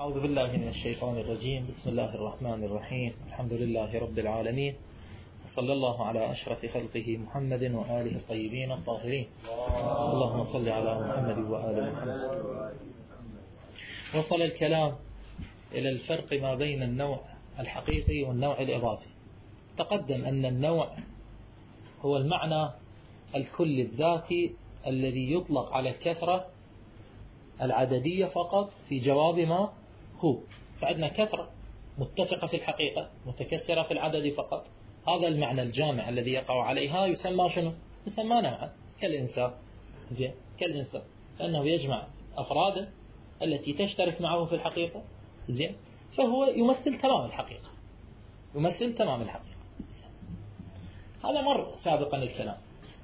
أعوذ بالله من الشيطان الرجيم. بسم الله الرحمن الرحيم. الحمد لله رب العالمين، وصلى الله على أشرف خلقه محمد وآله الطيبين الطاهرين. اللهم صل على محمد وآل محمد. وصل الكلام إلى الفرق ما بين النوع الحقيقي والنوع الإضافي. تقدم أن النوع هو المعنى الكلي الذاتي الذي يطلق على الكثرة العددية فقط في جواب ما هو. فعندنا كثرة متفقة في الحقيقة متكثرة في العدد فقط. هذا المعنى الجامع الذي يقع عليها يسمى شنو؟ يسمى نوعا. كالإنسان، زين، كالإنسان لأنه يجمع أفراده التي تشترك معه في الحقيقة، زين، فهو يمثل تمام الحقيقة، يمثل تمام الحقيقة. هذا مر سابقا الكلام،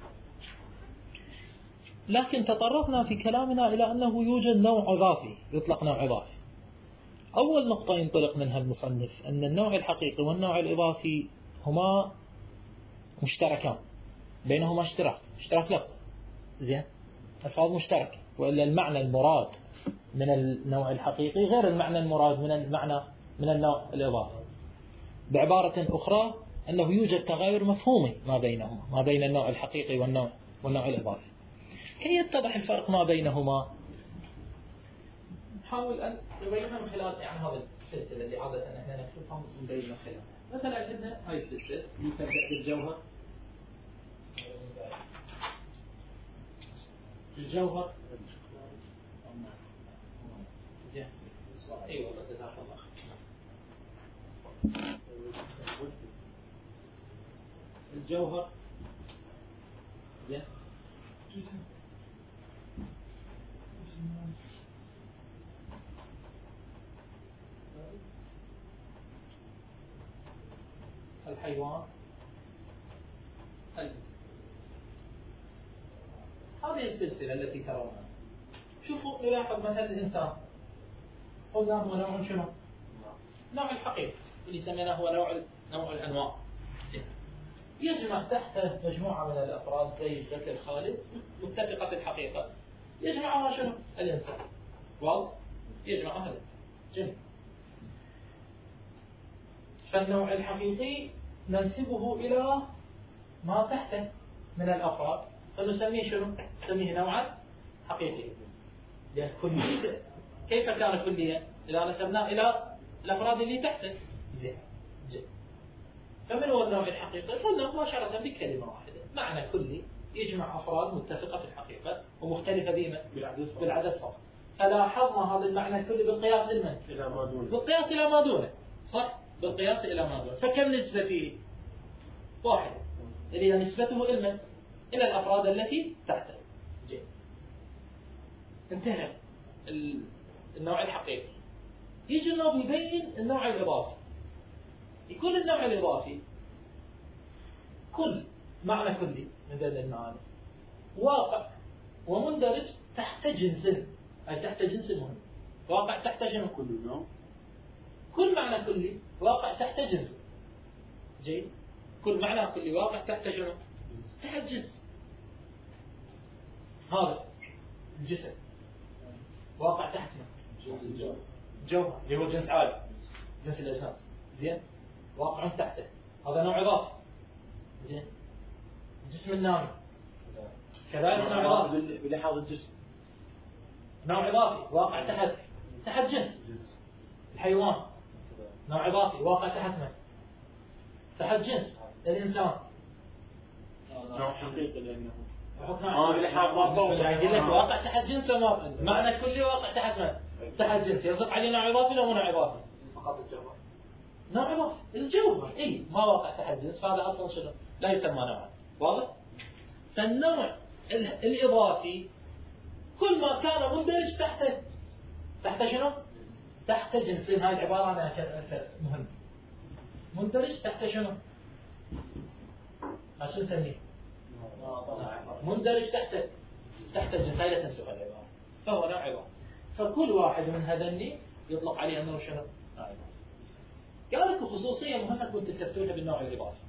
لكن تطرقنا في كلامنا إلى أنه يوجد نوع إضافي، يطلق نوع إضافي. أول نقطة ينطلق منها المصنف أن النوع الحقيقي والنوع الإضافي هما مشتركان، بينهما اشتراك لفظي، زين، ألفاظ مشتركة، وإلا المعنى المراد من النوع الحقيقي غير المعنى المراد من النوع الإضافي. بعبارة أخرى أنه يوجد تغاير مفهومي ما بينهما، ما بين النوع الحقيقي والنوع الإضافي. كي يتضح الفرق ما بينهما نحاول أن نبينها من خلال هذه السلسلة اللي عادة احنا نكتبها ونبين من خلالها. مثلا عندنا هاي السلسلة اللي تبدأ بالجوهر. الجوهر اي والله جزاك الله خير. الجوهر الحيوان هذه السلسلة التي ترونها. شوفوا نلاحظ مثلا الإنسان قلنا هو نوع شنو؟ نوع الحقيقي اللي سميناه هو نوع الأنواع. يجمع تحته مجموعة من الأفراد زي ذكر خالد متفقة في الحقيقة، يجمعها شنو؟ الإنسان. واضح؟ يجمعها الإنسان. جميل. فالنوع الحقيقي ننسبه إلى ما تحته من الأفراد، فنسميه شنو؟ نسميه نوعا حقيقيا. يعني كلية، كيف كان كليا؟ إذا نسبناه إلى الأفراد اللي تحته. زين. فمن هو النوع الحقيقي؟ قلنا مباشرة بكلمة واحدة، معنى كلي يجمع أفراد متفقة في الحقيقة ومختلفة بالعدد فقط. فلاحظنا هذا المعنى الكلي بالقياس إلى ما دونه. بالقياس إلى ما دونه، صح؟ بالقياس إلى ما دونه. فكم نسبة فيه؟ واحد، اللي هي نسبته إلى الأفراد التي تحته. جيد. انتهى النوع الحقيقي. يجي النوع يبين النوع الإضافي. يكون النوع الإضافي كل معنى كلي من ذلك المعاني واقع ومندرج تحت جنس، أي تحت جنس مهم. واقع تحت جنس كل نوع، كل معنى كلي واقع تحت جنس. جيد. كل معنى كلي واقع تحت جنس، تحت جنس. هذا الجسم واقع تحت جنس الجوهر اللي هو جنس عالي، جنس الأجناس، زين، واقع تحته. هذا نوع إضافي. زين. الجسم النامي كذلك نوع إضافي بلحاظ الجسم، نوع إضافي واقع تحت جنس. الحيوان نوع إضافي واقع تحت من؟ تحت جنس. الإنسان نوع حقيقي لأنه بلحاظ واقع تحت جنس. وما معنى كلي واقع تحت من؟ تحت جنس. يصف عليه نوع إضافي ولا مو نوع إضافي؟ فقط الجوهر نوع إضافي. الجوهر إيه ما واقع تحت جنس، فهذا أصلا شنو؟ لا يسمى نوعا. واضح؟ فالنوع الإضافي كل ما كان مندرج تحت شنو؟ تحت جنس. هاي العبارة أنا مهم. مندرج تحت شنو؟ شو نسميه؟ مندرج تحت جنس. هاي لا تنسوا العبارة. فهو نوع إضافي. فكل واحد من هذني يطلق عليه أنه شنو؟ نوع إضافي. قال لك خصوصية مهمة كنت تفتونها بالنوع الإضافي،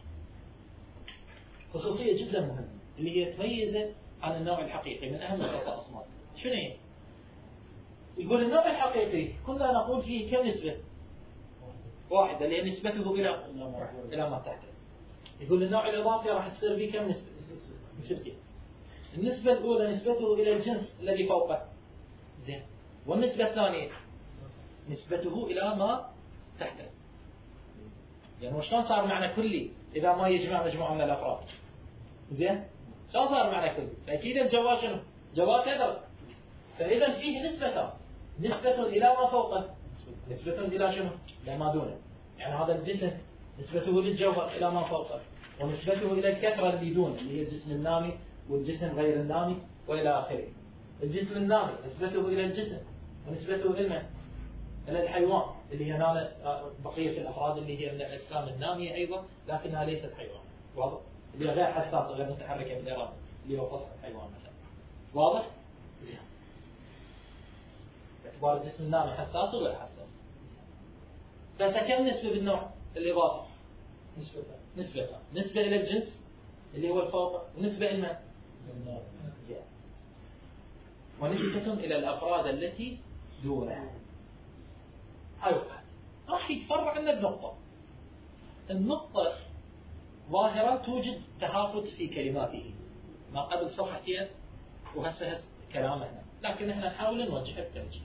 خصوصية جدا مهمة اللي هي تميزه عن النوع الحقيقي، من أهم الخصائص مالته. شنو هي؟ يقول النوع الحقيقي كنا نقول فيه كم نسبة؟ واحدة، لأن نسبته إلى ما تحته. يقول النوع الإضافي راح تصير فيه كم نسبة؟ نسبتين. النسبة الأولى نسبته إلى الجنس الذي فوقه، زين، والنسبة الثانية نسبته إلى ما تحته. يعني وشلون صار معنى كلي إذا ما يجمع مجموعة من الأفراد؟ زين، شلون صار معنى كلي؟ فأكيد الجواب شنو؟ جواب كذا. فإذا فيه نسبتان، نسبة إلى ما فوقه، نسبة إلى شنو؟ إلى ما دونه. يعني هذا الجسم نسبته للجوهر إلى ما فوقه، ونسبته إلى الكثرة اللي دونه اللي هي الجسم النامي والجسم غير النامي وإلى آخره. الجسم النامي نسبته إلى الجسم، ونسبته إلى الحيوان اللي هنا بقية الأفراد اللي هي من الأجسام النامية أيضا، لكنها ليست حيوان. واضح؟ اللي غير حساسة غير متحركة بالإرادة، اللي هو فصل الحيوان مثلا. واضح؟ باعتبار الجسم النامي حساس وغير حساس. فكم نسبة بالنوع الإضافي؟ نسبتان، نسبة إلى الجنس اللي هو الفوق، ونسبة إلى ونسبة إلى الأفراد التي دونه. هاي واحد. راح يتفرع عنا بنقطة. النقطة ظاهرة توجد تهافت في كلماته ما قبل صفحتين وهسه كلامنا، لكن احنا نحاول نوجهها بتوجيه.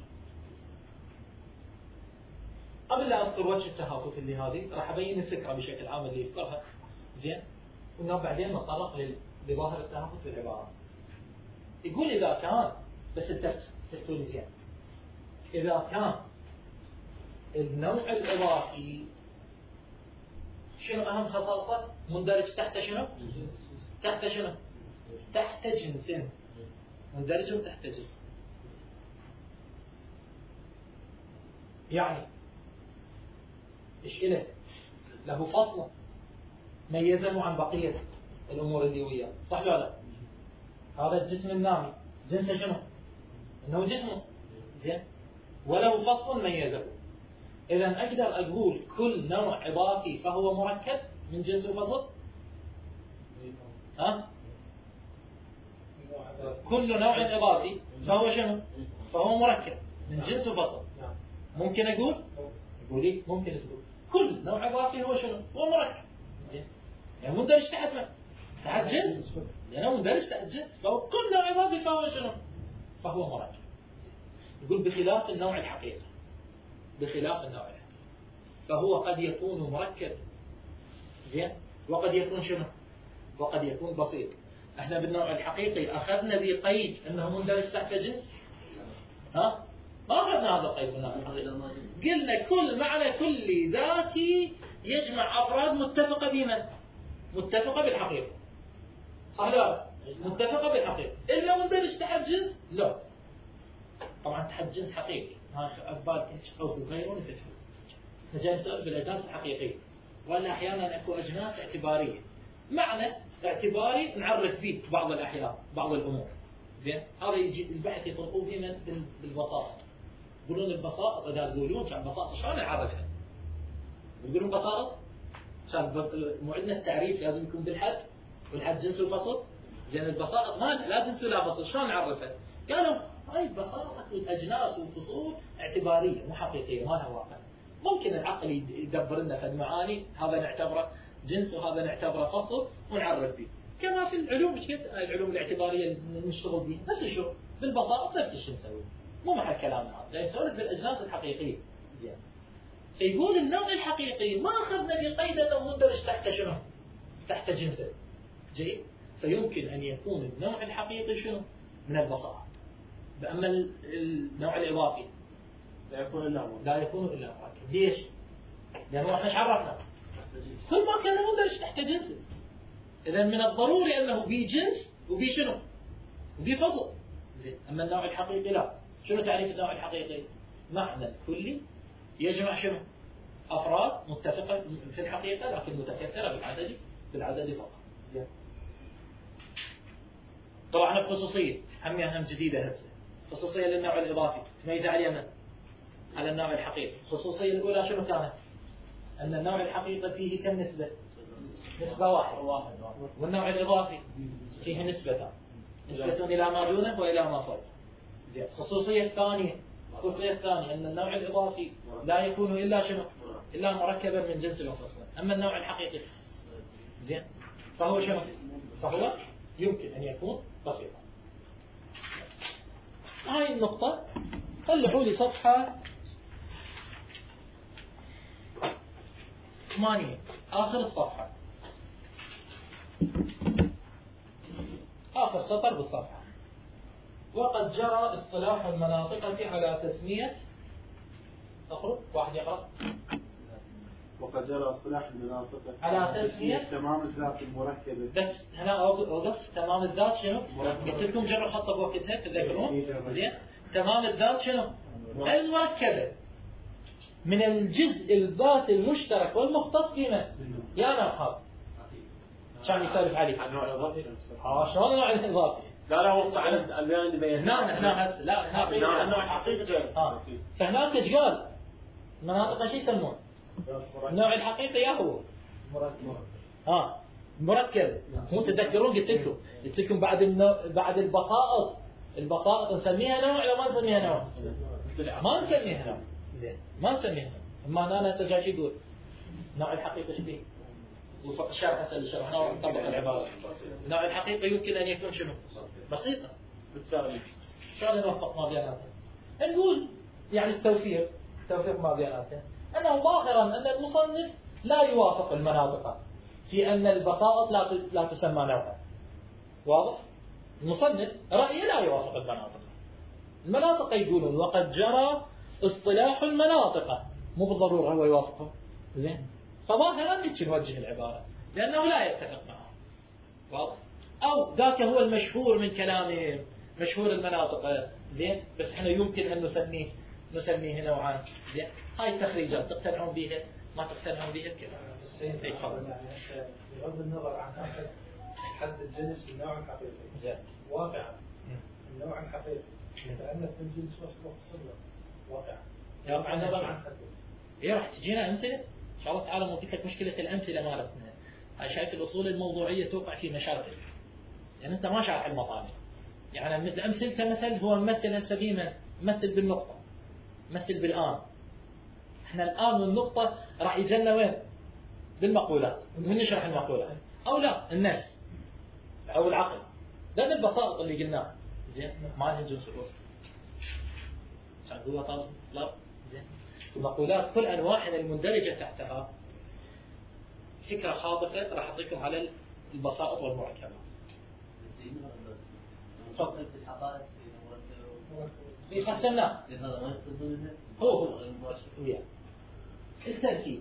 قبل لا أذكر وجه التهافت اللي هذه راح أبين الفكرة بشكل عام اللي يفكرها، زين، وبعدين نتطرق لظاهر التهافت في العبارة. يقول إذا كان، بس التفتوا لي زين، إذا كان النوع الإضافي شنو أهم خصائصه؟ مندرج تحت شنو؟ تحت شنو؟ تحت جنس، مندرج تحت جنس. يعني إيش إله؟ له فصل ميزه عن بقية الأمور اللي وياه، صح ولا لا؟ هذا الجسم النامي جنسه شنو؟ إنه جسمه، زين، وله فصل ميزه. إذا أقدر أقول كل نوع إضافي فهو مركب من جنس وفصل؟ ها؟ كل نوع إضافي فهو شنو؟ فهو مركب من جنس وفصل. ممكن أقول؟ أقول ممكن تقول كل نوع إضافي هو شنو؟ هو مركب. يعني مندرج تحت من؟ تحت جنس. لأنه مندرج تحت جنس، فهو كل نوع إضافي فهو شنو؟ فهو مركب. يقول بخلاف النوع الحقيقي، بخلاف النوع الحقيقي فهو قد يكون مركب، زين، وقد يكون شنو؟ وقد يكون بسيط. احنا بالنوع الحقيقي أخذنا بقيد أنه مندرج تحت جنس؟ ها؟ ما أخذنا هذا القيد بالنوع الحقيقي. قلنا كل معنى كلي ذاتي يجمع أفراد متفقة بمن؟ متفقة بالحقيقة، صح لا؟ متفقة بالحقيقة. إلا مندرج تحت جنس؟ لا. طبعا تحت جنس حقيقي، أقبال أشخاص يغيرون يفتحون. نجي نسأل بالأجناس الحقيقية، ولا أحيانا أكو أجناس اعتبارية. معنى اعتباري نعرف به بعض الأحيان بعض الأمور، زين. هذا يجي البحث يطرقوه به بالبساطة. يقولون البساطة، إذا تقولون كان بساطة شلون نعرفها؟ يقولون بساطة عشان مو عندنا التعريف لازم يكون بالحد، والحد جنس وفصل، زين. البساطة ما لا جنس ولا فصل، شلون نعرفها؟ قالوا هاي بساطة الأجناس والفصول اعتبارية مو حقيقية، ما لها واقع. ممكن العقل يدبر لنا في المعاني، هذا نعتبره جنس وهذا نعتبره فصل ونعرف به. كما في العلوم، مش هاي العلوم الاعتبارية اللي نشتغل بها نفس الشيء، بالبساطة نفس الشيء نسوي، مو محل كلامنا هذا، يعني نسولف بالأجناس الحقيقية، زين. فيقول النوع الحقيقي ما أخذنا بقيد أنه مندرج تحت شنو؟ تحت جنسه، جيد. فيمكن أن يكون النوع الحقيقي شنو؟ من البساطة. أما النوع الإضافي لا يكون إلا مركب. ليش؟ لأنه احنا ايش عرفنا؟ كل ما كان مندرج تحت جنسه. إذا من الضروري أنه بي جنس وبي شنو؟ وبي فصل. أما النوع الحقيقي لا. شنو تعريف النوع الحقيقي؟ معنى كلي يجمع شنو؟ أفراد متفقة في الحقيقة لكن متكثرة بالعدد فقط. زين. طبعا بخصوصية هم جديدة هسه، خصوصية للنوع الإضافي تميز على اليمن على النوع الحقيقي. الخصوصية الأولى شنو كانت؟ أن النوع الحقيقي فيه كم نسبة؟ نسبة واحد. والنوع الإضافي فيه نسبتان، نسبة إلى ما دونه وإلى ما فوق. زين. الخصوصية الثانية الخصوصية الثانية أن النوع الإضافي لا يكون إلا شنو؟ إلا مركبا من جنس القسم. أما النوع الحقيقي زين فهو شنو؟ فهو يمكن أن يكون بسيطا. هاي النقطة. طلعوا لي صفحة 8 آخر الصفحة، آخر سطر بالصفحة. وقد جرى اصطلاح المناطقة على تسمية، أقرأ واحد يقرأ. وقد جرى اصطلاح المناطقة على تسمية تمام الذات المركبة. بس هنا أوقف تمام الذات شنو؟ قلت لكم جروا خطة بوقتها تذكرون؟ زين تمام الذات شنو؟ المركبة من الجزء الذات المشترك والمختص فيما يا نوع كان يسولف عليه النوع الإضافي. شلون النوع الإضافي؟ لا وقت على اللي بيناه. هنا لا هنا النوع الحقيقي. فهناك ايش قال؟ مناطق شو يسمون؟ النوع الحقيقي يا هو مركب. مو تتذكرون قلت لكم بعد البسائط نسميها نوع ولا ما نسميها نوع؟ ما نسميها نوع. زين ما نسميها نوع. اما انا هسه جاي يقول النوع الحقيقي ايش به؟ وفق الشرح هسه اللي شرحناه ونطبق العباره. النوع الحقيقي يمكن ان يكون شنو؟ بسيطه بالتالي شلون نوفق ما بيناتهم؟ نقول يعني التوفيق ما بيناتهم انه ظاهرا ان المصنف لا يوافق المناطق في ان البسائط لا تسمى نوعا. واضح؟ المصنف رأيه لا يوافق المناطق يقولون وقد جرى اصطلاح المناطق، مو بالضرورة هو يوافقه. زين فظاهرا هيك نوجه العبارة لأنه لا يتفق معه. واضح؟ أو ذاك هو المشهور من كلامهم، مشهور المناطق. زين بس احنا يمكن أن نسميه نوعا. زين هاي التخريجات تقتنعون بها ما تقتنعون بها كذا. بغض النظر عن حد الجنس بالنوع الحقيقي. زين واقعا النوع الحقيقي لأن في الجنس مختصر واقعا. واقعا نظر هي راح تجينا أمثلة إن شاء الله تعالى. موجود لك مشكلة الأمثلة مالتنا. شايف الأصول الموضوعية توقع في مشاكل يعني أنت ما شارح المطالب. يعني الأمثلة مثل هو ممثل هسه ممثل بالنقطة، ممثل بالآن. احنا الآن والنقطة راح يجينا وين؟ بالمقولات. من نشرح المقولات أو لا النفس أو العقل، لا بالبساطة اللي قلناه. زين ما له جنس الوسط عشان هو طلب. زين المقولات كل أنواعها المندرجة تحتها فكرة خاطفة راح أعطيكم على البساطة والمركبات. فصل في الحقائق قسمناه هو التركيب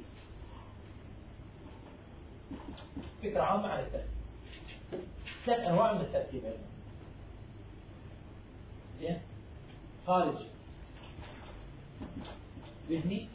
فكرة عامة عن التركيب. 3 أنواع من التركيب عندنا. زين خارجي ذهني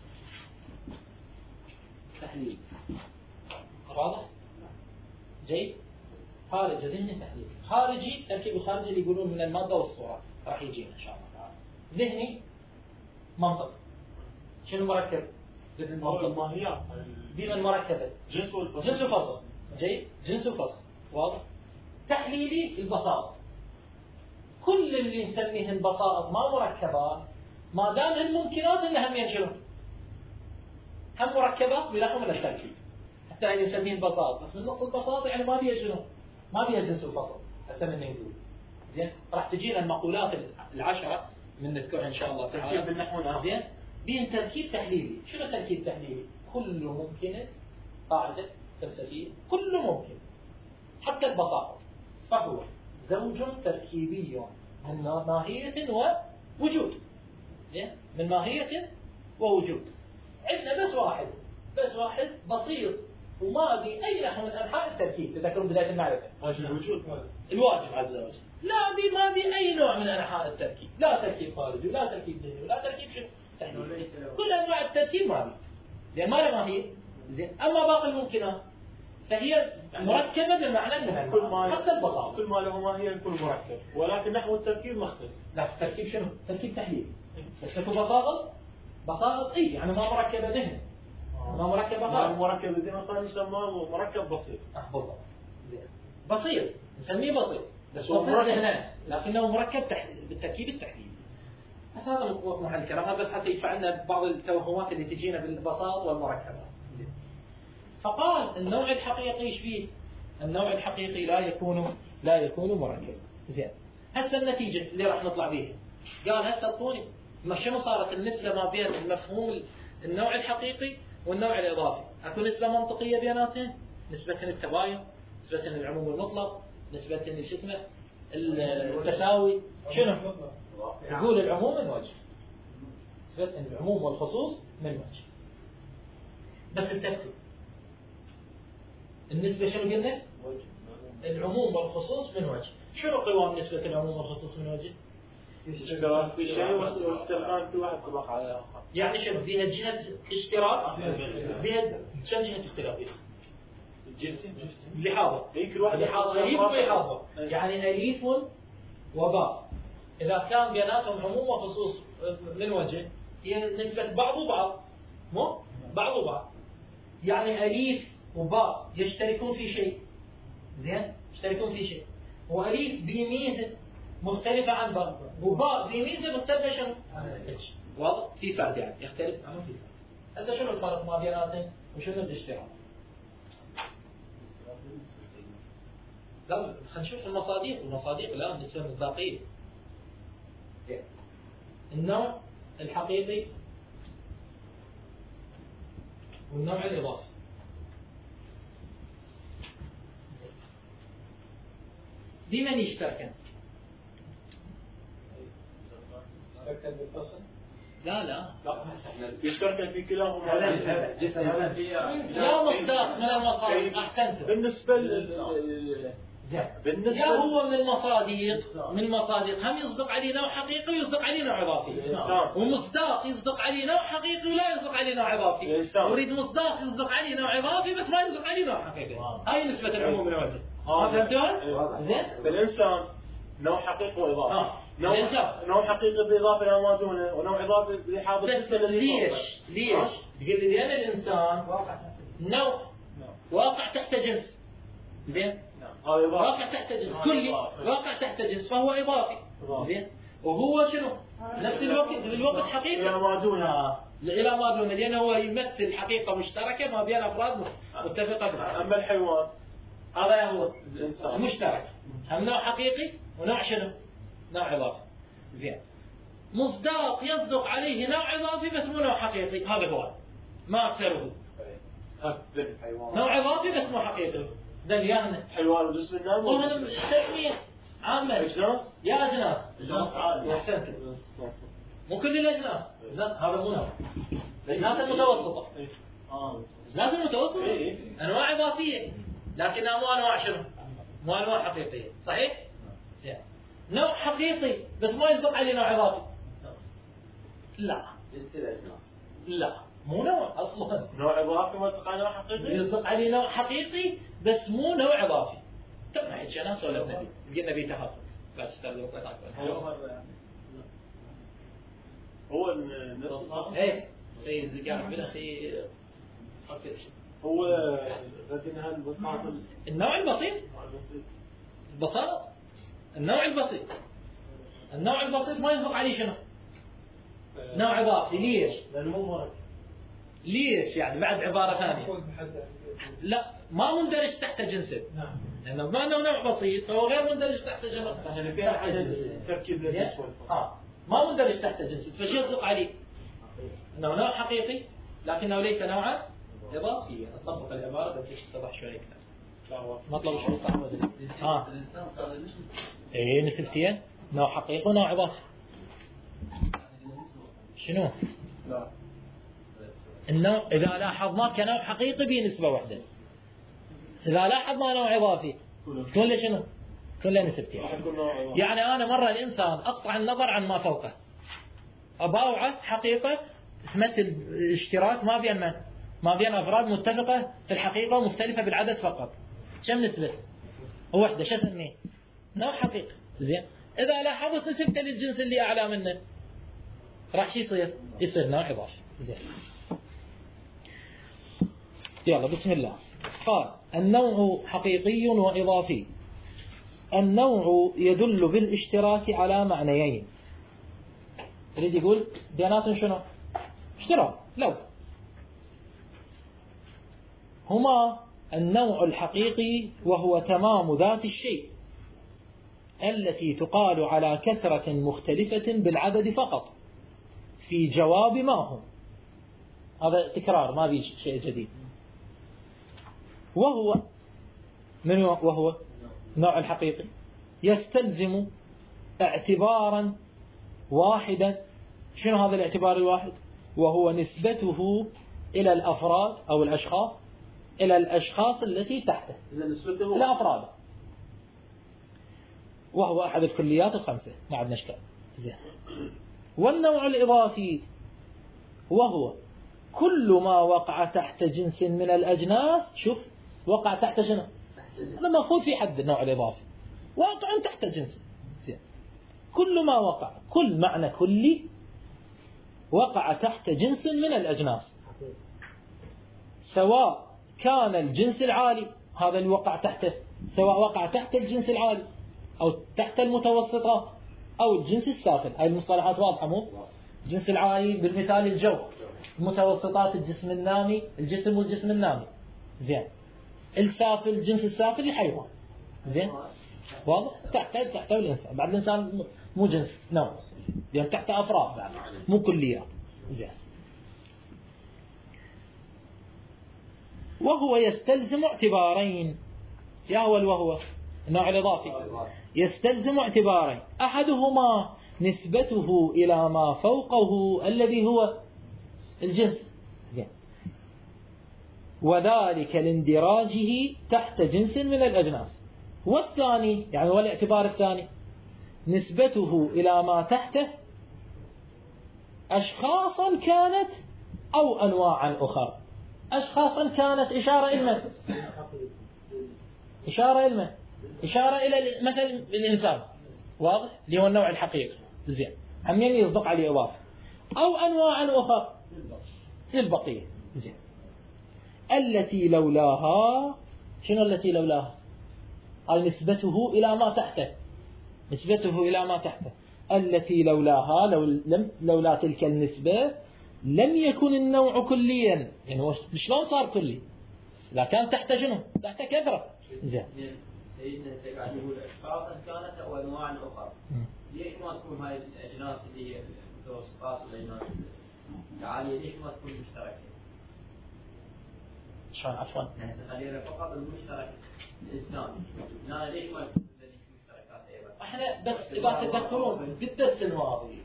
تحليل. واضح؟ جيد. خارجي ذهني تحليل. خارجي تركيب الخارجي اللي يقولون من المادة والصورة راح يجينا إن شاء الله تعالى. ذهني منطق. شنو مركب؟ الماهيات ديما مركبة جنس وفصل. جيد جنس وفصل. واضح؟ تحليلي البساطة. كل اللي نسميهن بساطة ما مركبات ما دامهن ممكنات انها هم ينشرون هم مركبات بلا من التركيب حتى يعني نسميهن بساطة. بس النقص البساطة يعني ما بيها شنو؟ ما بيها جنس وفصل. هسه من نقول زين راح تجينا المقولات 10 من نذكرها ان شاء الله تعالى. تركيب بالنحو زين بين تركيب تحليلي. شنو تركيب تحليلي؟ كل ممكن قاعدة فلسفية كل ممكن حتى البساطة فهو زوج تركيبي من ماهية ووجود. زين من ماهية ووجود. عندنا بس واحد بسيط وما بي أي نحو من أنحاء التركيب. تذكرون بداية المعرفة الواجب عز وجل. ما بي أي نوع من أنحاء التركيب. لا تركيب خارجي ولا تركيب ذهني ولا تركيب شنو تحليل. كل أنواع التركيب ما بي. لأن ما له ماهية. زين أما باقي الممكنات فهي مركبة بمعنى أنها حتى البساطة. كل ما له ماهية يكون مركب ولكن نحو التركيب مختلف. لا التركيب شنو؟ تركيب تحليل. بس تكون بساطة إيه يعني ما مركبة ذهن ما مركبة خارج. مركب الذهن خارج يسمى مركب بسيط. بالضبط. زين بسيط نسميه بسيط بس هو مركب لكنه مركب بالتركيب التحليلي. بس هذا محل الكلام، هذا بس حتى يدفع لنا بعض التوهمات اللي تجينا بالبساط والمركبات. فقال النوع الحقيقي ايش فيه؟ النوع الحقيقي لا يكون مركب. زين، هسه النتيجة اللي راح نطلع بيها، قال هسه اعطوني شنو صارت النسبة ما بين المفهوم النوع الحقيقي والنوع الإضافي. اكو نسبة منطقية بيناتهم، نسبة التباين، نسبة العموم المطلق، نسبة شو اسمه التساوي. شنو؟ يقول العموم من وجه، نسبة العموم والخصوص من وجه. بس التفتوا النسبة شنو قلنا؟ العموم والخصوص من وجه. شنو قوام نسبة العموم والخصوص من وجه؟ اشتراك في شيء واختلافان في واحد طبق على الآخر. يعني شنو؟ بيها جهة اشتراك، بيها كم جهة اختلاف بيها؟ لحاظة. كل واحد أليف ويحاظة. يعني أليف وباء إذا كان بيناتهم عموم وخصوص من وجه هي نسبة بعض وبعض، مو بعض وبعض. يعني أليف وباء يشتركون في شيء، زين، يشتركون في شيء، وأليف بميزة مختلفة عن باء، وباء بميزة مختلفة شنو؟ واضح؟ في فرق يعني يختلف عنه في فرق. هسه شنو الفرق ما بيناتهم وشنو الاشتراك؟ لا خلينا نشوف المصادق لا النسبة المصداقية. زين، النوع الحقيقي والنوع الإضافي. بمن يشتركن؟ يشتركن بالفصل؟ لا يشتركن في كلاهما. لا مصداق من المصادق. أحسنت. بالنسبة لا هو من المصادق هم يصدق عليه نوع حقيقي ويصدق عليه نوع إضافي، ومصداق يصدق عليه نوع حقيقي ولا يصدق عليه نوع إضافي، يريد مصداق يصدق عليه نوع إضافي بس ما يصدق عليه نوع حقيقي. هاي نسبة العموم من وجه. ما فهمتوها؟ زين. بالإنسان نوع حقيقي وإضافي. نوع حقيقي بإضافة إلى ما دونه، ونوع إضافي بحاضر. بس ليش؟ تقول لي لأن الإنسان نوع واقع تحت جنس. زين. واقع تحت جنس كلي، واقع تحت جنس فهو إضافي. زين. وهو شنو؟ نفس الوقت حقيقة إلى ما دونه. إلى ما دونه، لأنه هو يمثل حقيقة مشتركة ما بين أفراد متفقة. أما الحيوان هذا هو مشترك، هم نوع حقيقي ونوع شنو؟ نوع إضافي. زين. مصداق يصدق عليه نوع إضافي بس مو نوع حقيقي، هذا هو ما أكثره. نوع إضافي بس مو حقيقي. دليانا حيوان وجسم النام. وهذا تسمية عامة. أجناس؟ يا أجناس عادي. أحسنت. مو كل الأجناس. أجناس هذا مو نوع. الأجناس المتوسطة. الأجناس المتوسطة أنواع إضافية لكنها مو أنواع شنو؟ مو أنواع حقيقية. صحيح؟ نوع حقيقي بس ما يصدق عليه نوع إضافي. لا مو نوع أصلا. نوع إضافي ما يصدق عليه نوع حقيقي؟ يصدق عليه نوع حقيقي بس مو نوع إضافي. كم حكي أنا سولفنا بيه قلنا بيه تهافت. لا تستخدم قطعة. هو نفس. إيه سيد قال بالأخي هو لكن هالبساط. النوع البسيط. البساط. النوع البسيط ما يصدق عليه شنو؟ نوع إضافي. ليش؟ لأنه مو مركب. ليش يعني بعد عبارة ثانية؟ لا ما مندرج تحت جنسه. نعم. لأنه بما أنه نوع بسيط فهو غير مندرج تحت جنسه. يعني فيها تركيب للجنس. ما مندرج تحت جنسه، فشو يصدق عليه؟ أنه نوع حقيقي لكنه ليس نوعا إضافيا. أطبق العبارة بس يتضح شوي أكثر. مطلب شو صح؟ إيه نسبتين، نوع حقيقي ونوع إضافي. شنو؟ النوع إذا لاحظنا كنوع حقيقي بنسبة واحدة، إذا لاحظنا نوع إضافي تكون له شنو؟ تكون له نسبتين. يعني أنا مرة الإنسان أقطع النظر عن ما فوقه، أباوعه حقيقة تمثل اشتراك ما بين من؟ ما بين أفراد متفقة في الحقيقة ومختلفة بالعدد فقط. كم نسبة؟ واحدة. شو اسميه؟ نوع حقيقي. زين. إذا لاحظت نسبته للجنس اللي أعلى منه راح شو يصير نوع إضافي. زين. يلا بسم الله. قال النوع حقيقي وإضافي. النوع يدل بالاشتراك على معنيين. يريد يقول بيناتهم شنو؟ اشتراك لو هما النوع الحقيقي وهو تمام ذات الشيء التي تقال على كثرة مختلفة بالعدد فقط في جواب ما هم. هذا تكرار ما في شيء جديد. وهو من وهو النوع الحقيقي يستلزم اعتبارا واحدا. شنو هذا الاعتبار الواحد؟ وهو نسبته إلى الأفراد أو الأشخاص، إلى الأشخاص التي تحته، إلى أفراد، وهو أحد الكليات الخمسة. ما عندنا إشكال. زين. والنوع الإضافي وهو كل ما وقع تحت جنس من الأجناس. شوف وقع تحت شنو؟ هذا مأخوذ في حد النوع الإضافي، واقع تحت جنس. زين. كل ما وقع، كل معنى كلي وقع تحت جنس من الأجناس، سواء كان الجنس العالي، هذا اللي وقع تحته، سواء وقع تحت الجنس العالي أو تحت المتوسطات أو الجنس السافل. هاي المصطلحات واضحة مو؟ الجنس العالي بالمثال الجو، المتوسطات الجسم النامي، الجسم والجسم النامي. زين. السافل، الجنس السافل الحيوان. زين. واضح؟ تحته الإنسان. بعد الإنسان مو جنس نوع، يعني تحت أفراد بعد مو كليات. زين. وهو يستلزم اعتبارين. يا هو وهو النوع الإضافي يستلزم اعتبارين، أحدهما نسبته إلى ما فوقه الذي هو الجنس. زين. وذلك لاندراجه تحت جنس من الأجناس. والثاني يعني والاعتبار الثاني نسبته إلى ما تحته أشخاصا كانت أو أنواعا أخرى. أشخاصا كانت إشارة إلى إشارة إلى مثل الإنسان، واضح؟ اللي هو النوع الحقيقي. زين. همين يصدق عليه إضافة. أو أنواعا أخرى للبقية. زين. التي لولاها، شنو التي لولاها؟ قال نسبته إلى ما تحته، نسبته إلى ما تحته. التي لولاها، لولا تلك النسبة لم يكن النوع كليا. يعني شلون صار كلي؟ لا كان تحت شنو؟ تحت كثرة. زين. سيدنا قاعد يقول اشخاصا كانت او انواع اخرى. ليش ما تكون هاي الاجناس اللي هي المتوسطات والاجناس العاليه ليش ما تكون مشتركه؟ شلون عفوا؟ يعني خلينا فقط المشترك الانساني. لا ليش ما يكون مشتركات ايضا؟ احنا بس اذا تذكرون بالدرس الماضي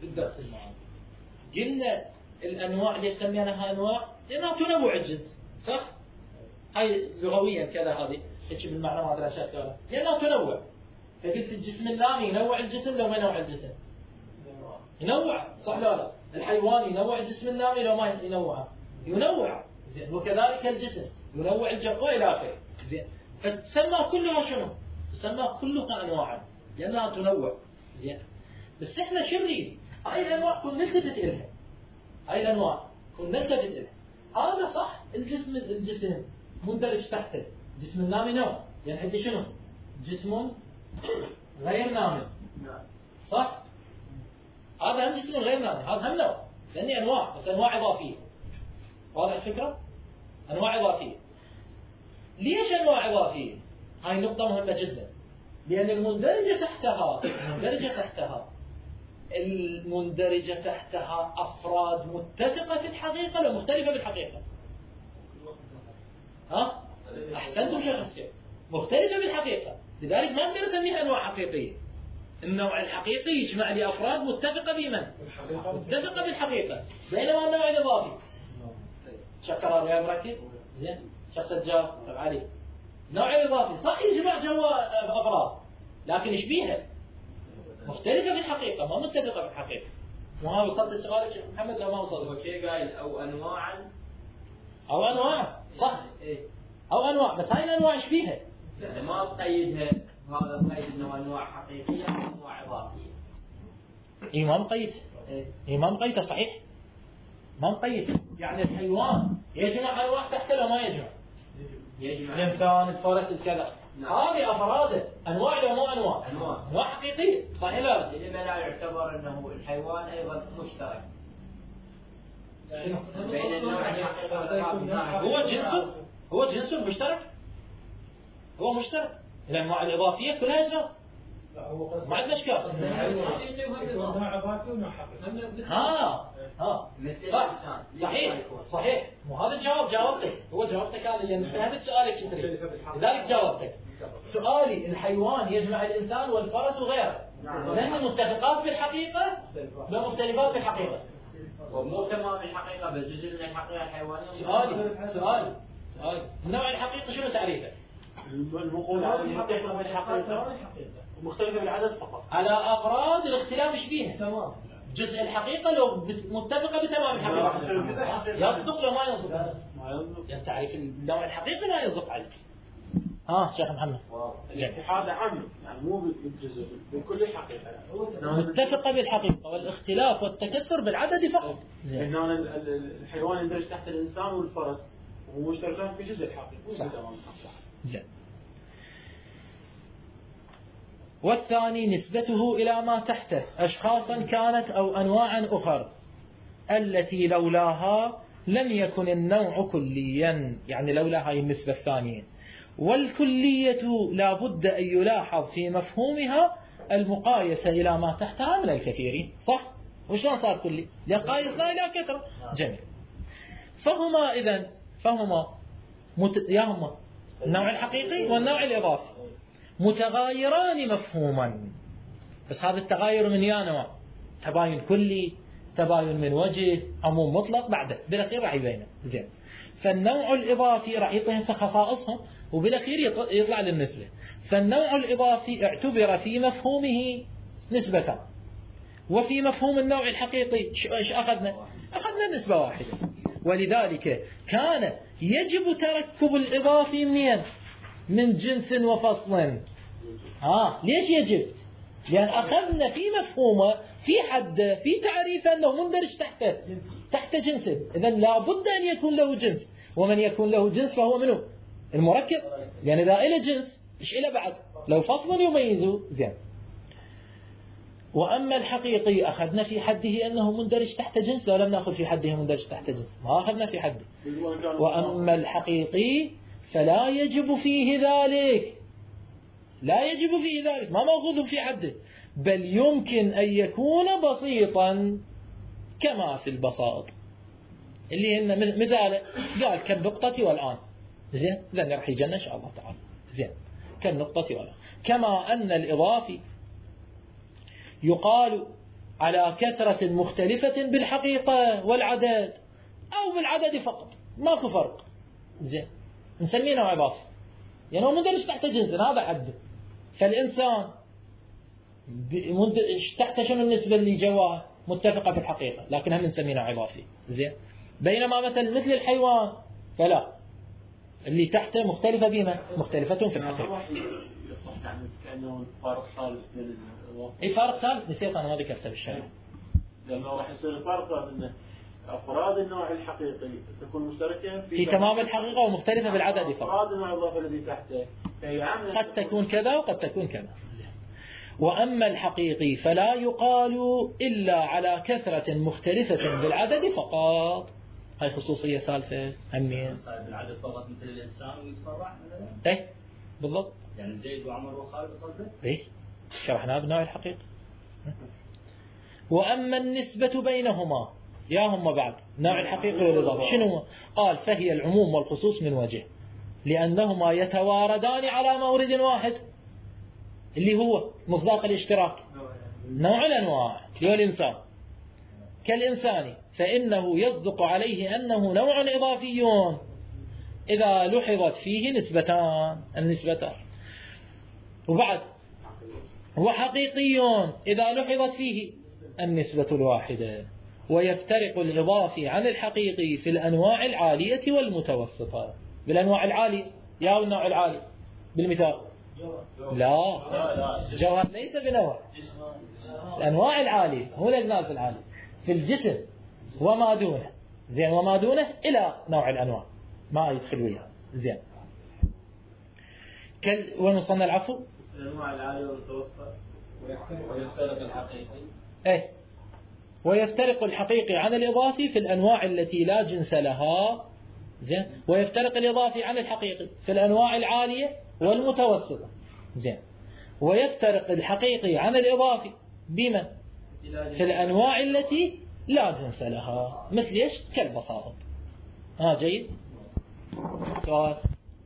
قلنا الانواع ليش سميناها انواع؟ لانها تنوع الجنس، صح؟ هاي لغويا كذا هذه تجي بالمعنى ما ادري اشياء كذا، لانها تنوع. فقلت الجسم النامي ينوع الجسم لو ما ينوع الجسم؟ ينوع، صح ولا لا؟ الحيوان ينوع الجسم النامي لو ما ينوعه؟ ينوع. زين. وكذلك الجسم ينوع الجو والى اخره. زين. فتسمى كلها شنو؟ تسمى كلها انواعا لانها تنوع. زين. بس احنا شو نريد؟ هاي الانواع كل نلتفت الها، هاي الانواع كل نلتفت الها. هذا صح. الجسم مندرج تحته جسم النامي نوع، يعني عندي شنو؟ جسم غير نامي، صح؟ هذا هم جسم غير نامي، هذا هم نوع، لأني أنواع بس أنواع إضافية. واضح الفكرة؟ أنواع إضافية. ليش أنواع إضافية؟ هاي نقطة مهمة جدا، لأن المندرجة تحتها أفراد متفقة في الحقيقة ولا مختلفة بالحقيقة؟ ها؟ أحسنتم شيخ حسين. مختلفة بالحقيقة، لذلك ما نقدر نسميها أنواع حقيقية. النوع الحقيقي يجمع لي أفراد متفقة بمن؟ متفقة بالحقيقة. بينما النوع الإضافي شكرا يا مركز. زين. شخص الجار طب علي. النوع الإضافي صح يجمع جوا أفراد لكن إيش بيها؟ مختلفة بالحقيقة ما متفقة بالحقيقة. ما وصلت سؤالك شيخ محمد لو ما وصلت؟ هو شيء قايل أو أنواعا. أو أنواع صح. أو أنواع بس هاي الأنواع إيش فيها؟ يعني ما تقيدها هذا مقيد إنه أنواع حقيقية أو أنواع إضافية. إيه ما مقيد. إيه ما مقيدة صحيح. ما مقيد. يعني الحيوان يجمع أنواع تحته لو ما يجمع. الإنسان الفرس الكذا هذه أفراده أنواع ولا مو أنواع؟ أنواع حقيقية صحيح لا؟ لما لا يعتبر أنه الحيوان أيضا مشترك بين النوع الحقيقي هو جنسه مشترك؟ هو مشترك. الأنواع الإضافية كلها أجناس. لا هو قصده ما عندنا إشكال. نوع إضافي ونوع حقيقي. صحيح. مو هذا الجواب جاوبتك. هو جاوبتك هذا لأن فهمت سؤالك شو تريد. لذلك جاوبتك. سؤالي الحيوان يجمع الإنسان والفرس وغيره. لأن متفقات في الحقيقة لا مختلفات في الحقيقة. ومو تمام الحقيقة بل جزء من الحقيقة الحيوانية. سؤالي النوع الحقيقي شنو تعريفه؟ المقول على المتفق بالحقيقة مختلفة بالعدد فقط. على أفراد الاختلاف ايش فيها؟ تمام. جزء الحقيقة لو متفقة بتمام الحقيقة. يصدق لو ما يصدق؟ ما يصدق. يعني تعريف النوع الحقيقي لا يصدق عليك. شيخ محمد. الاتحاد عام يعني مو بالجزء بكل الحقيقة. متفقة بالحقيقة والاختلاف والتكثر بالعدد فقط. لأن الحيوان يندرج تحت الإنسان والفرس ومشتركان في جزء الحقيقي. صح. والثاني نسبته إلى ما تحته أشخاصا كانت أو أنواعا أخرى التي لولاها لم يكن النوع كليا، يعني لولا هاي النسبة الثانية. والكلية لا بد أن يلاحظ في مفهومها المقايسة إلى ما تحتها من الكثيرين. صح؟ وشلون صار كلي؟ لأن قايسنا إلى كثرة. جميل. فهما ياهما النوع الحقيقي والنوع الإضافي متغايران مفهوما، بس هذا التغاير من يا نوع؟ تباين كلي، تباين من وجه، عموم مطلق، بعده بالأخير راح يبينه. زين. فالنوع الإضافي راح يعطيهم خصائصهم وبالأخير يطلع للنسبة. فالنوع الإضافي اعتبر في مفهومه نسبة، وفي مفهوم النوع الحقيقي ايش أخذنا نسبة واحدة. ولذلك كان يجب تركب الإضافي من جنس وفصل. ليش يجب؟ لأن أخذنا في مفهومه في حد في تعريف أنه مندرج تحت جنسه. إذن لا بد أن يكون له جنس، ومن يكون له جنس فهو منه المركب. لأن إذا إلى جنس إيش إلى بعد لو فصل يميزه. زين. وأما الحقيقي أخذنا في حده أنه مندرج تحت جنس، لو لم نأخذ في حده مندرج تحت جنس ما أخذنا في حده. وأما الحقيقي فلا يجب فيه ذلك، ما موجود في حده، بل يمكن أن يكون بسيطا كما في البساط اللي هن مثال قال كالنقطة والآن. زين. لأن راح يجينا إن شاء الله تعالى. زين. كالنقطة والآن. كما أن الإضافي يقال على كثرة مختلفة بالحقيقة والعدد أو بالعدد فقط، ماكو فرق. زين. نسميه نوع إضافي يعني هو مندرج تحت جنس، هذا حده. فالإنسان تحت شنو النسبة اللي جواه؟ متفقة في الحقيقة، لكن هم نسميه نوع إضافي. زين. بينما مثل الحيوان فلا، اللي تحته مختلفة بما مختلفة في الحقيقة. صح. يعني كأنه فارق ثالث بين الإضافة. فارق ثالث نسيت أنا ما ذكرته بالشرح. لأنه راح يصير فرق بين أفراد النوع الحقيقي تكون مشتركة في تمام الحقيقة ومختلفة بالعدد فقط. أفراد النوع الإضافي الذي تحته قد تكون كذا وقد تكون كذا. وأما الحقيقي فلا يقال إلا على كثرة مختلفة بالعدد فقط. هاي خصوصية ثالثة همين. بالعدد فقط مثل الإنسان ويتفرع. إيه بالضبط. يعني زيد وعمر وخالد قصده. إيه شرحناه بالنوع الحقيقي. وأما النسبة بينهما ياهما بعد نوع الحقيقي والإضافة شنو؟ قال فهي العموم والخصوص من وجه، لأنهما يتواردان على مورد واحد اللي هو مصداق الاشتراك نوع الأنواع والإنسان. كالإنسان فإنه يصدق عليه أنه نوع إضافي إذا لحظت فيه النسبتان. وبعد هو حقيقي إذا لحظت فيه النسبة الواحدة. ويفترق الإضافي عن الحقيقي في الأنواع العالية والمتوسطة. بالأنواع العالية يا النوع العالي بالمثال لا جوهر ليس بنوع. الأنواع العالية هو الأجناس العالية في الجسم وما دونه. زين. وما دونه إلى نوع الأنواع ما يدخل وياه. زين. وين وصلنا العفو؟ الأنواع العالية والمتوسطة ويفترق الحقيقي. ايه ويفترق الحقيقي عن الإضافي في الأنواع التي لا جنس لها. زين. ويفترق الإضافي عن الحقيقي في الأنواع العالية والمتوسطة. زين. ويفترق الحقيقي عن الإضافي بمن؟ في الأنواع التي لا جنس لها، مثل ايش؟ كالبساطة. جيد. سؤال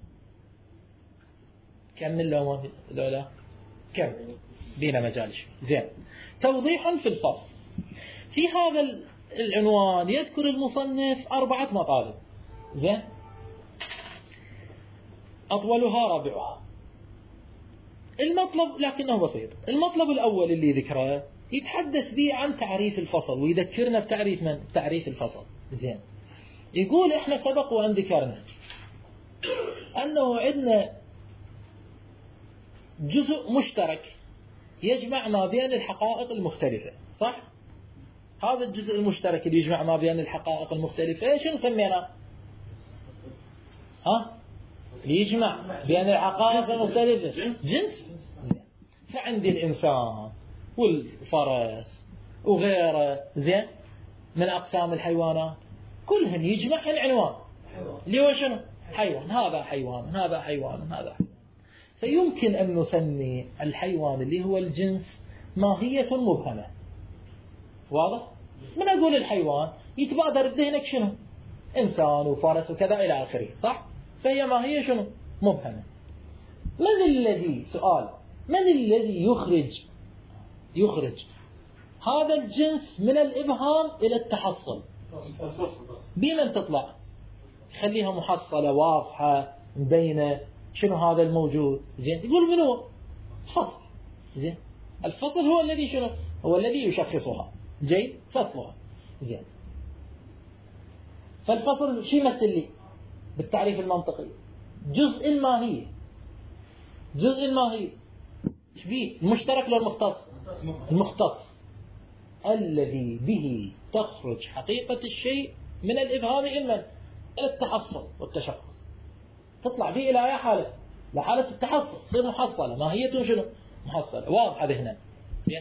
كمل لو ما في لا كمل بينا مجال شوي. زين. توضيح في الفصل. في هذا العنوان يذكر المصنف 4 مطالب. زين. أطولها رابعها. المطلب لكنه بسيط. المطلب الأول اللي ذكره يتحدث به عن تعريف الفصل ويذكرنا بتعريف من؟ تعريف الفصل. زين. يقول احنا سبق وأن ذكرنا أنه عندنا جزء مشترك يجمع ما بين الحقائق المختلفة، صح؟ هذا الجزء المشترك اللي يجمع ما بين الحقائق المختلفة شنو سميناه؟ يجمع بين الحقائق المختلفة جنس. فعندي الإنسان والفرس وغيره، زين، من أقسام الحيوانات كلهن يجمع العنوان اللي هو شنو؟ حيوان. هذا حيوان، هذا حيوان، هذا حيوان. فيمكن أن نسمي الحيوان اللي هو الجنس ماهية مبهمة. واضح؟ من أقول الحيوان يتبادر بذهنك شنو؟ إنسان وفرس وكذا إلى آخره، صح؟ فهي ماهية شنو؟ مبهمة. من الذي يخرج هذا الجنس من الإبهام إلى التحصل؟ بمن تطلع؟ خليها محصلة واضحة مبينة شنو هذا الموجود. زين. يقول منو؟ فصل. زين. الفصل هو الذي شنو؟ هو الذي يشخصها. جيد. فصلها. زين. فالفصل شو يمثل لي بالتعريف المنطقي؟ جزء الماهية. جزء الماهية ايش بيه؟ المشترك ولا المختص؟ المختص الذي به تخرج حقيقة الشيء من الإبهام إلى التحصل والتشخص. تطلع به إلى أي حالة؟ لحالة التحصل، تصير محصلة. ماهية شنو؟ محصلة واضحة ذهنا. زين.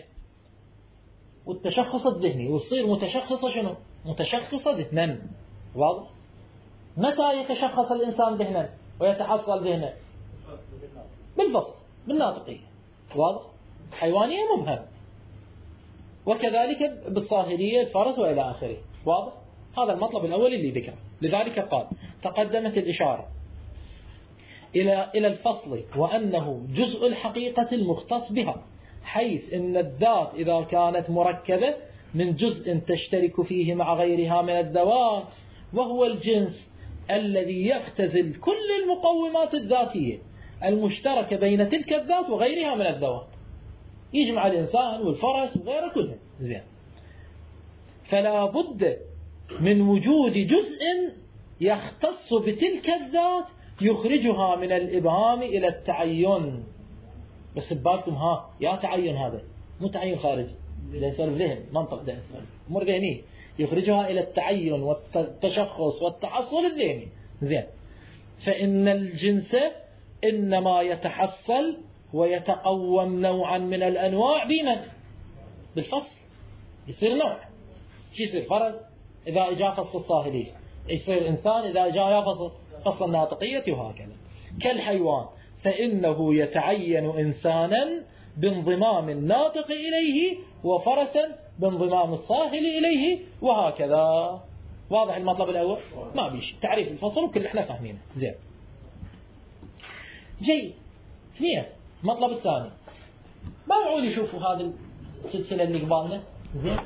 والتشخص الذهني وتصير متشخصة شنو؟ متشخصة ذهنا. واضح؟ متى يتشخص الإنسان ذهنا ويتحصل ذهنا؟ بالفصل، بالناطقية. واضح؟ حيوانية مبهم. وكذلك بالصاهرية الفرس وإلى آخره. واضح؟ هذا المطلب الأول اللي ذكره. لذلك قال تقدمت الإشارة إلى الفصل وأنه جزء الحقيقة المختص بها، حيث إن الذات إذا كانت مركبة من جزء تشترك فيه مع غيرها من الذوات، وهو الجنس الذي يختزل كل المقومات الذاتية المشتركة بين تلك الذات وغيرها من الذوات، يجمع الإنسان والفرس وغيره كلهم. زين. فلا بد من وجود جزء يختص بتلك الذات يخرجها من الإبهام إلى التعين. بس ببالكم يا تعين، هذا مو تعين خارجي، ليس الذهن منطق ده أمور ذهنية، يخرجها إلى التعين والتشخص والتحصل الذهني. زين. فإن الجنس إنما يتحصل ويتقوم نوعا من الأنواع بمن؟ بالفصل. يصير نوع. شو يصير؟ فرس إذا جاء فصل الصاهلية، يصير إنسان إذا جاء فصل الناطقية، وهكذا. كالحيوان فإنه يتعين إنسانا بانضمام الناطق إليه، وفرسا بانضمام الصاهل إليه، وهكذا. واضح المطلب الأول؟ ما بيش تعريف الفصل وكل احنا فاهمينه. زين. جيد. اثنين. المطلب الثاني، ما معقول يشوفوا هذه السلسلة اللي قبالنا. زين.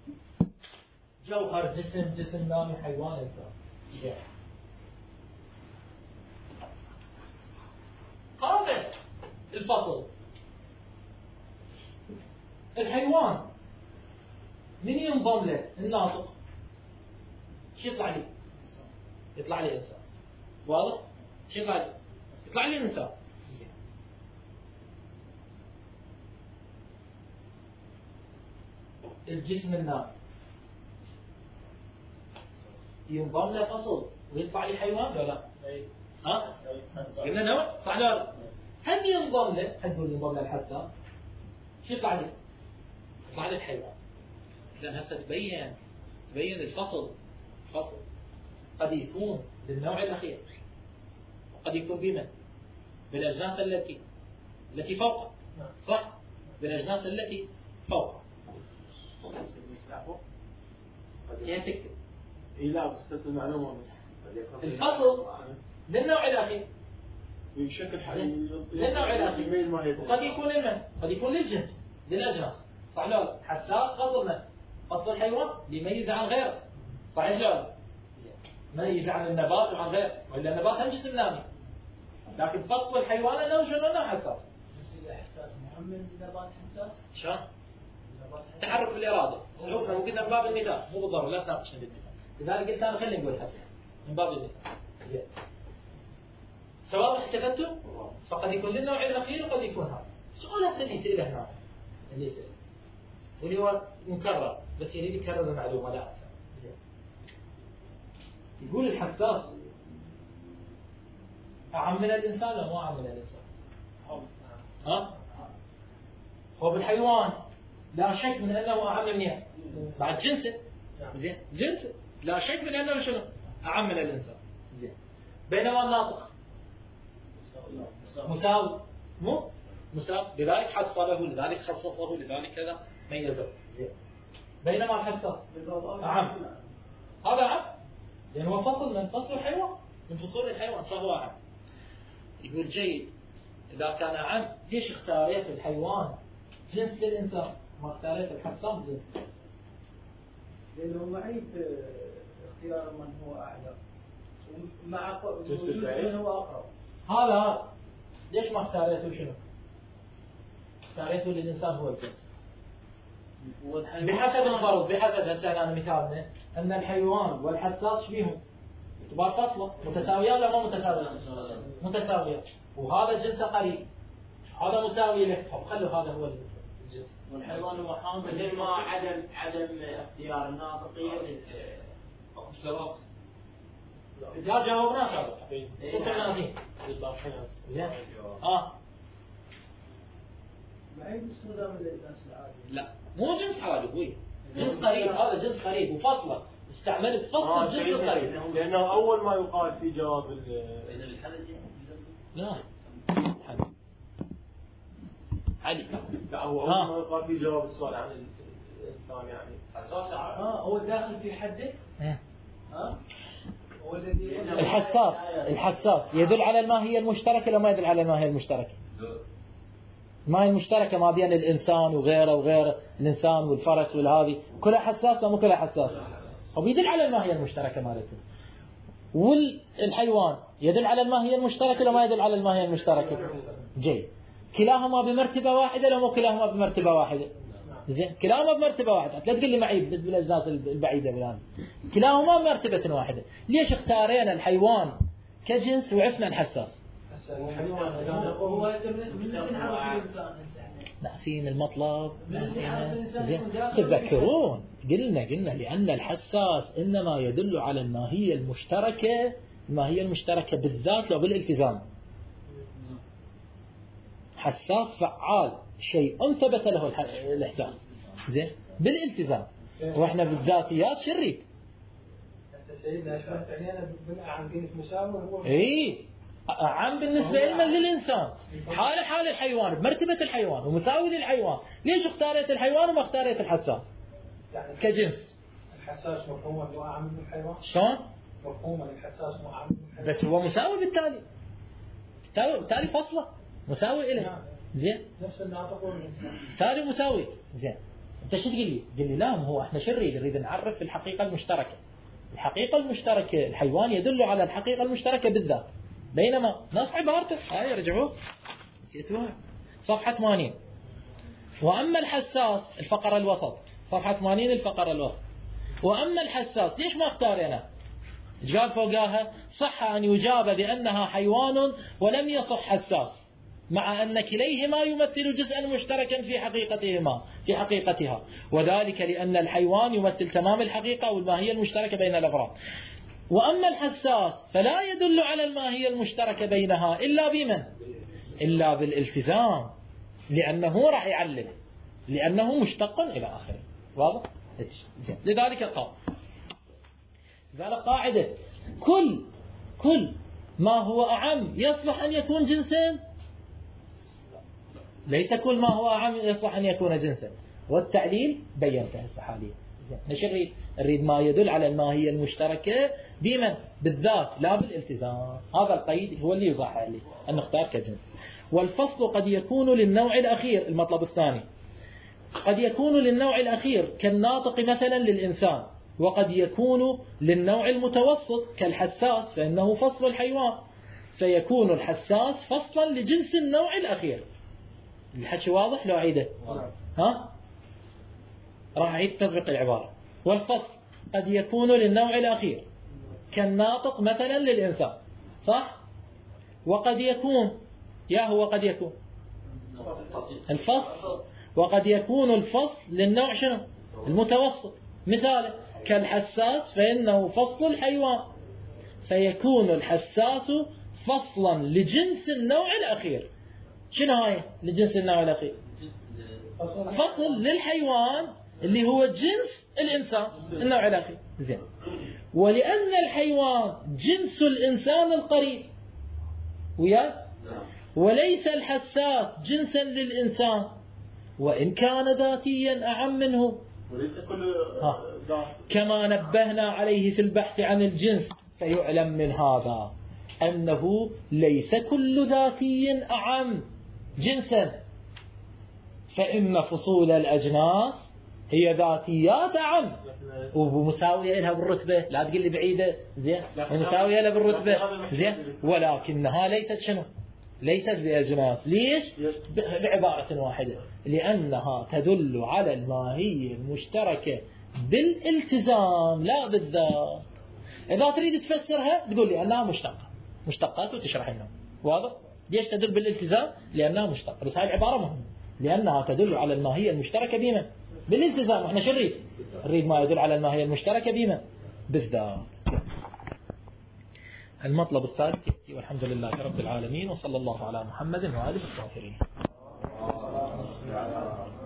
جوهر جسم نامي حيوان إنسان. زين. هذا الفصل. الحيوان من ينضم له؟ الناطق. شو يطلع لي؟ يطلع لي إنسان. واضح؟ شو يطلع لي؟ يطلع لي إنسان. الجسم النامي ينضم له فصل ويطلع لي حيوان ولا لا؟ قلنا نوع، صح ولا لا؟ هم ينضم له، حنقول ينضم له الحساس، شو يطلع لي؟ يطلع لي الحيوان. لأن هسه تبين الفصل. قد يكون بالنوع الأخير، وقد يكون بمن؟ بالأجناس التي فوقه، صح؟ بالأجناس التي فوقه. هي تكتب. لا بس المعلومة بس. الفصل للنوع الأخير. بشكل للنوع الأخير. وقد يكون لمن؟ قد يكون للجنس، للأجناس. صح لا؟ حساس فصل من؟ فصل الحيوان ليميز عن غيره. صحيح لا؟ ميز عن النبات وعن غيره، وإلا النبات هم جسم نامي. لكن فصل الحيوان أنه شنو؟ أنه حساس. الإحساس محمل للنبات حساس؟ شلون؟ تحرك بالإرادة. شوفنا وقلنا من باب النفاق، مو بالضرورة لا تناقشنا بالنفاق. لذلك قلت أنا خلينا نقول حساس من باب النفاق. سواء احتفدتم فقد يكون للنوع الأخير وقد يكون هذا. سؤال هسه اللي يسأله هنا، اللي يسأله واللي هو مكرر بس يريد يكرر المعلومة لا أكثر. يقول الحساس أعم من الإنسان ولا مو أعم من الإنسان؟ ها؟ هو بالحيوان لا شك من أنه أعم منه بعد جنسه. زين جنسه لا شك من أنه شنو؟ أعم من الإنسان. زين بينما الناطق مساوي، مو مساوي، لذلك حصله، لذلك خصصه، لذلك كذا ميزه. زين بينما الحساس أعم. هذا أعم لأن هو فصل من فصل الحيوان، من فصول الحيوان، فهو أعم. يقول جيد، إذا كان أعم ليش اختاريت الحيوان جنس للإنسان ما اختاريت الحساس جنس للإنسان؟ لأنه معيب اختيار من هو أعلى مع من هو أقرب. هذا ليش ما اختاريته شنو؟ اختاريته للإنسان هو الجنس. بحسب الفرض، بحسب هسه أنا مثالنا أن الحيوان والحساس شبيهم باعتبار فصله متساويان ولا مو متساويان؟ متساويان، وهذا جنسه قريب، هذا مساوي له، خلوا هذا هو الجنس. والحيوان هو حامل زي ما عدم اختيار الناطقين اختراق. لا جاوبنا سابقا 36 زين. معيب استخدام الجنس العادي. لا مو جنس عادي ابوي، جنس قريب، هذا جنس قريب وفصله، استعملت فصل الجنس القريب. لأنه أول ما يقال في جواب لا علي لا هو أول ما يقال في جواب السؤال عن الإنسان يعني أساسا هو داخل في حده. هو الذي الحساس يدل على الماهية المشتركة ولا ما يدل على الماهية المشتركة؟ الماهية المشتركة ما بين الإنسان وغيره، الإنسان والفرس والهذي كلها حساس ولا مو كلها حساس؟ هو يدل على الماهية المشتركة مالته. والحيوان يدل على الماهية المشتركة ولا ما يدل على الماهية المشتركة؟ جيد. كلاهما بمرتبة واحدة ولا مو كلاهما بمرتبة واحدة؟ زين كلاهما بمرتبة واحدة. لا تقول لي معي بالأجناس البعيدة بالآن. كلاهما بمرتبة واحدة. ليش اختارينا الحيوان كجنس وعفنا الحساس؟ هو من نعرف الإنسان ناسين المطلب، تذكرون قلنا لأن الحساس إنما يدل على الماهية المشتركة بالذات لو بالالتزام. حساس فعال، شيء ثبت له الإحساس زين بالالتزام، واحنا بالذاتيات شريك. سيدنا اشرح علينا بالأعم كلمة مساوي هو أعم بالنسبة لنا للإنسان، حال الحيوان بمرتبة الحيوان ومساوي للحيوان. ليش اختاريت الحيوان وما اختاريت الحساس؟ يعني كجنس الحساس مفهوما هو أعم من الحيوان. شلون؟ مفهوما الحساس مو أعم من الحيوان. بس هو مساوي بالتالي فصله مساوي إليه. زين نفس الناطق والإنسان. بالتالي مساوي. زين أنت شو تقول لي؟ قل لي لا هو احنا نريد نعرف الحقيقة المشتركة. الحقيقة المشتركة الحيوان يدل على الحقيقة المشتركة بالذات، بينما نص عبارته هاي رجعوا نسيتوها صفحة 80. وأما الحساس الفقرة الوسط صفحة 80 الفقرة الوسط. وأما الحساس ليش ما اختارنا؟ ايش قال فوقاها؟ صح أن يجاب بأنها حيوان ولم يصح حساس، مع أن كليهما يمثل جزءا مشتركا في حقيقتها، وذلك لأن الحيوان يمثل تمام الحقيقة والماهية المشتركة بين الأفراد. وأما الحساس فلا يدل على الماهية المشتركة بينها إلا بمن؟ إلا بالالتزام، لأنه راح يعلل، لأنه مشتق إلى آخره. واضح؟ لذلك قاعدة كل ما هو أعم يصلح أن يكون جنسا، ليس كل ما هو أعم يصلح أن يكون جنسا. والتعليل بينته هسه حاليا. نريد ما يدل على الماهية المشتركة بمن؟ بالذات لا بالالتزام. هذا القيد هو اللي يصح عليه أن نختار كجنس. والفصل قد يكون للنوع الأخير، المطلب الثاني، قد يكون للنوع الأخير كالناطق مثلا للإنسان، وقد يكون للنوع المتوسط كالحساس فإنه فصل الحيوان، فيكون الحساس فصلا لجنس النوع الأخير. الحكي واضح لو أعيده؟ ها؟ راح أعيد تطبيق العبارة. والفصل قد يكون للنوع الأخير كالناطق مثلا للإنسان، صح؟ وقد يكون وقد يكون الفصل، وقد يكون الفصل للنوع شنو؟ المتوسط. مثاله كالحساس فإنه فصل الحيوان، فيكون الحساس فصلا لجنس النوع الأخير. شنو هاي لجنس النوع الأخير؟ فصل للحيوان اللي هو جنس الإنسان النوع الأخير. زين. ولأن الحيوان جنس الإنسان القريب وليس الحساس جنسا للإنسان، وإن كان ذاتيا أعم منه، وليس كل كما نبهنا عليه في البحث عن الجنس. فيعلم من هذا أنه ليس كل ذاتي أعم جنسا، فإن فصول الأجناس هي ذاتيات أعم ومساوية لها بالرتبة، لا تقول لي بعيدة، زين، ومساوية لها بالرتبة، زين، ولكنها ليست شنو؟ ليست بأجناس. ليش؟ بعبارة واحدة، لأنها تدل على الماهية المشتركة بالالتزام لا بالذات. إذا تريد تفسرها تقول لي أنها مشتقات وتشرح لنا. واضح؟ ليش تدل بالالتزام؟ لأنها مشتقة. بس هاي العبارة مهمة، لأنها تدل على الماهية المشتركة بمن؟ بالالتزام. احنا شو نريد ما يدل على الماهية المشتركة بمن؟ بالذات. المطلب الثالث يأتي، والحمد لله رب العالمين، وصلى الله على محمد وآله الطاهرين.